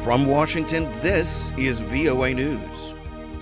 From Washington, this is VOA News.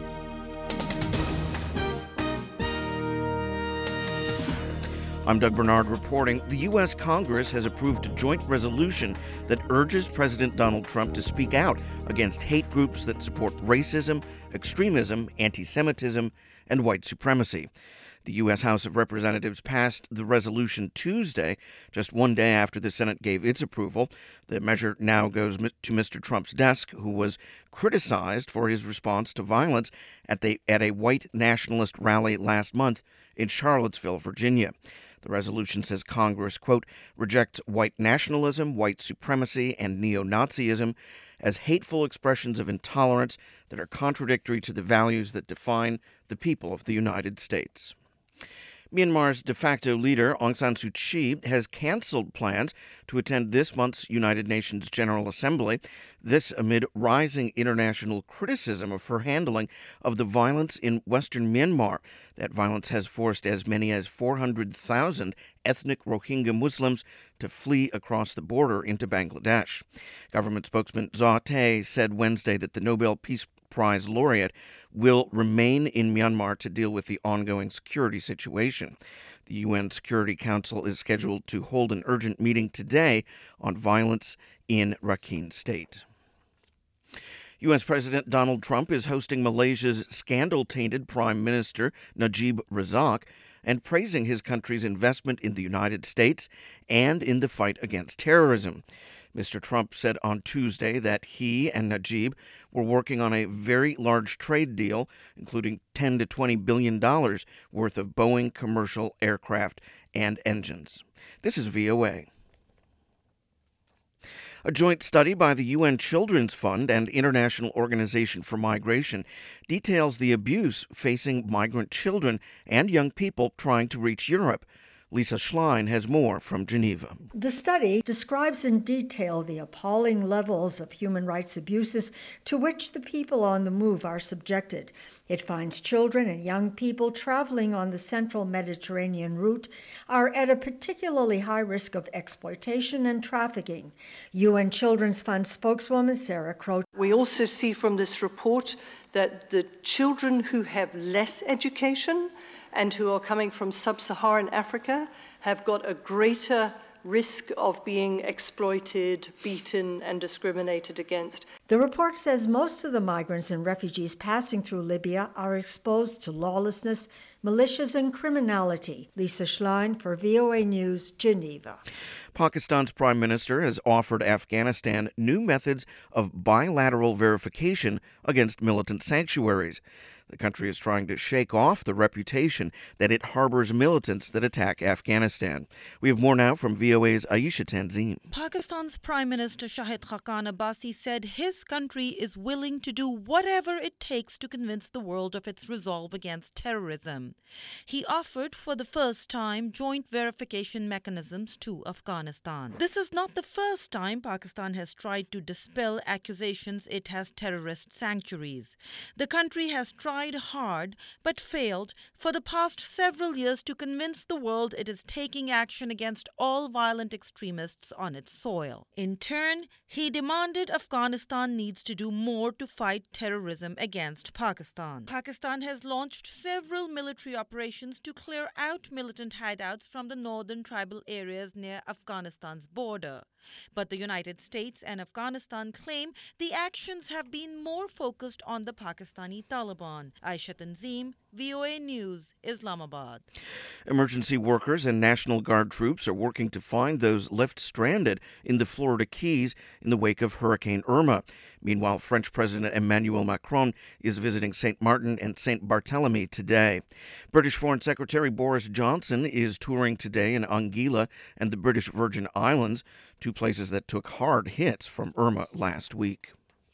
I'm Doug Bernard reporting. The U.S. Congress has approved a joint resolution that urges President Donald Trump to speak out against hate groups that support racism, extremism, anti-Semitism, and white supremacy. The U.S. House of Representatives passed the resolution Tuesday, just one day after the Senate gave its approval. The measure now goes to Mr. Trump's desk, who was criticized for his response to violence at a white nationalist rally last month in Charlottesville, Virginia. The resolution says Congress, quote, rejects white nationalism, white supremacy, and neo-Nazism as hateful expressions of intolerance that are contradictory to the values that define the people of the United States. Myanmar's de facto leader, Aung San Suu Kyi, has canceled plans to attend this month's United Nations General Assembly, this amid rising international criticism of her handling of the violence in western Myanmar. That violence has forced as many as 400,000 ethnic Rohingya Muslims to flee across the border into Bangladesh. Government spokesman Zaw Tay said Wednesday that the Nobel Peace Prize laureate will remain in Myanmar to deal with the ongoing security situation. The UN Security Council is scheduled to hold an urgent meeting today on violence in Rakhine State. U.S. President Donald Trump is hosting Malaysia's scandal-tainted Prime Minister Najib Razak and praising his country's investment in the United States and in the fight against terrorism. Mr. Trump said on Tuesday that he and Najib were working on a very large trade deal, including $10 to $20 billion worth of Boeing commercial aircraft and engines. This is VOA. A joint study by the UN Children's Fund and International Organization for Migration details the abuse facing migrant children and young people trying to reach Europe. Lisa Schlein has more from Geneva. The study describes in detail the appalling levels of human rights abuses to which the people on the move are subjected. It finds children and young people traveling on the central Mediterranean route are at a particularly high risk of exploitation and trafficking. UN Children's Fund spokeswoman Sarah Croce. We also see from this report that the children who have less education and who are coming from sub-Saharan Africa have got a greater risk of being exploited, beaten, and discriminated against. The report says most of the migrants and refugees passing through Libya are exposed to lawlessness, militias, and criminality. Lisa Schlein for VOA News, Geneva. Pakistan's prime minister has offered Afghanistan new methods of bilateral verification against militant sanctuaries. The country is trying to shake off the reputation that it harbors militants that attack Afghanistan. We have more now from VOA's Aisha Tanzim. Pakistan's Prime Minister Shahid Khaqan Abbasi said his country is willing to do whatever it takes to convince the world of its resolve against terrorism. He offered for the first time joint verification mechanisms to Afghanistan. This is not the first time Pakistan has tried to dispel accusations it has terrorist sanctuaries. The country has tried hard but failed for the past several years to convince the world it is taking action against all violent extremists on its soil. In turn, he demanded Afghanistan needs to do more to fight terrorism against Pakistan. Pakistan has launched several military operations to clear out militant hideouts from the northern tribal areas near Afghanistan's border. But the United States and Afghanistan claim the actions have been more focused on the Pakistani Taliban. Aisha Tanzim, VOA News, Islamabad. Emergency workers and National Guard troops are working to find those left stranded in the Florida Keys in the wake of Hurricane Irma. Meanwhile, French President Emmanuel Macron is visiting St. Martin and St. Barthélemy today. British Foreign Secretary Boris Johnson is touring today in Anguilla and the British Virgin Islands, two places that took hard hits from Irma last week.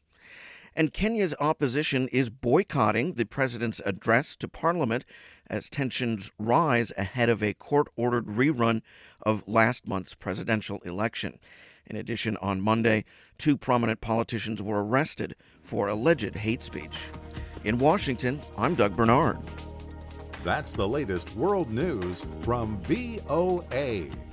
And Kenya's opposition is boycotting the president's address to Parliament as tensions rise ahead of a court-ordered rerun of last month's presidential election. In addition, on Monday, two prominent politicians were arrested for alleged hate speech. In Washington, I'm Doug Bernard. That's the latest world news from VOA.